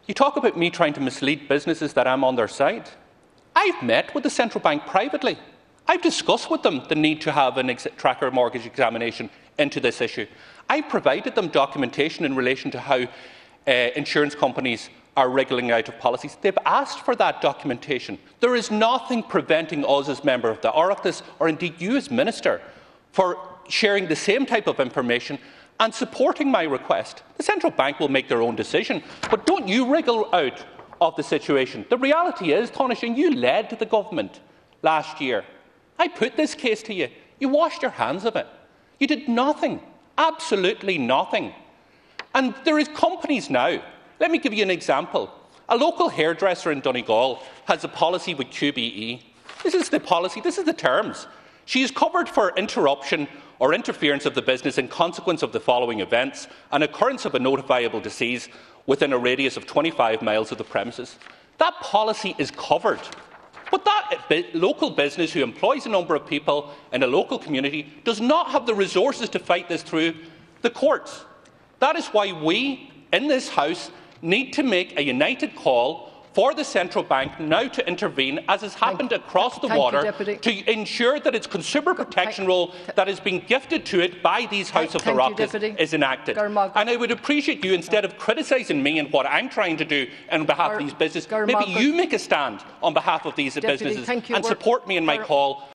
You talk about me trying to mislead businesses that I'm on their side. I've met with the central bank privately. I've discussed with them the need to have an tracker mortgage examination into this issue. I've provided them documentation in relation to how insurance companies are wriggling out of policies. They've asked for that documentation. There is nothing preventing us as member of the Oireachtas, or indeed you as Minister, for sharing the same type of information and supporting my request. The central bank will make their own decision, but don't you wriggle out of the situation. The reality is, Taoiseach, you led the government last year. I put this case to you. You washed your hands of it. You did nothing, absolutely nothing. And there is companies now. Let me give you an example. A local hairdresser in Donegal has a policy with QBE. This is the policy, this is the terms. She is covered for interruption or interference of the business in consequence of the following events: an occurrence of a notifiable disease within a radius of 25 miles of the premises. That policy is covered. But that local business who employs a number of people in a local community does not have the resources to fight this through the courts. That is why we, in this House, need to make a united call for the central bank now to intervene, as has happened across the water, to ensure that its consumer protection role that has been gifted to it by these House of the Oireachtas is enacted. And I would appreciate you, instead of criticising me and what I'm trying to do on behalf of these businesses, maybe you make a stand on behalf of these businesses and support me in my call